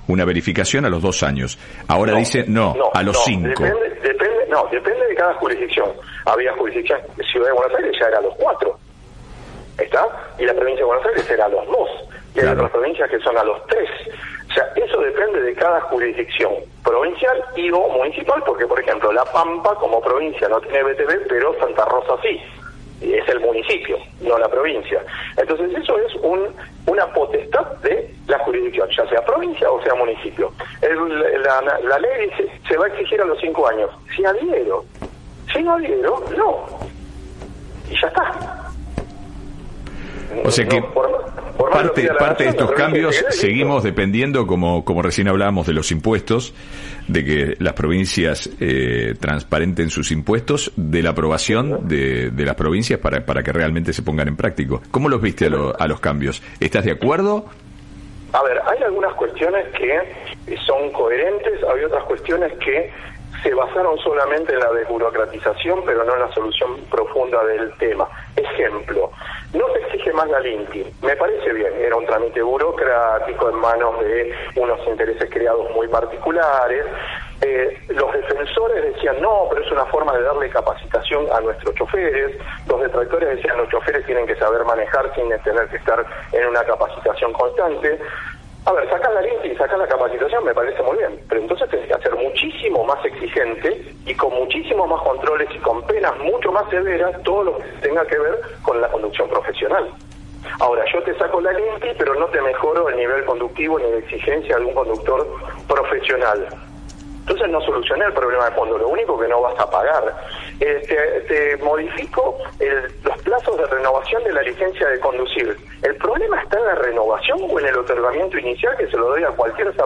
una verificación a los 2 años. Ahora dice, a los 5. Depende de cada jurisdicción. Había jurisdicción, Ciudad de Buenos Aires ya era a los 4. ¿Está? Y la provincia de Buenos Aires era a los 2. Y hay otras provincias que son a los 3. O sea, eso depende de cada jurisdicción provincial y o municipal, porque, por ejemplo, La Pampa como provincia no tiene BTV, pero Santa Rosa sí. Y es el municipio, no la provincia. Entonces eso es una potestad de la jurisdicción, ya sea provincia o sea municipio. La ley dice, se va a exigir a los 5 años. Si adhiero, no. Y ya está. O sea que parte de estos cambios seguimos dependiendo, como recién hablábamos, de los impuestos, de que las provincias transparenten sus impuestos, de la aprobación de las provincias para que realmente se pongan en práctica. ¿Cómo los viste a los cambios? ¿Estás de acuerdo? A ver, hay algunas cuestiones que son coherentes, hay otras cuestiones que se basaron solamente en la desburocratización, pero no en la solución profunda del tema. Ejemplo, no se exige más la LINTI. Me parece bien, era un trámite burocrático en manos de unos intereses creados muy particulares. Los defensores decían, no, pero es una forma de darle capacitación a nuestros choferes. Los detractores decían, los choferes tienen que saber manejar sin tener que estar en una capacitación constante. A ver, sacar la LINTI y sacar la capacitación me parece muy bien, pero entonces tenés que hacer muchísimo más exigente y con muchísimos más controles y con penas mucho más severas todo lo que tenga que ver con la conducción profesional. Ahora, yo te saco la LINTI, pero no te mejoro el nivel conductivo ni de exigencia de un conductor profesional. Entonces no solucioné el problema de fondo, lo único que no vas a pagar. Te modifico los plazos de renovación de la licencia de conducir. ¿El problema está en la renovación o en el otorgamiento inicial que se lo doy a cualquier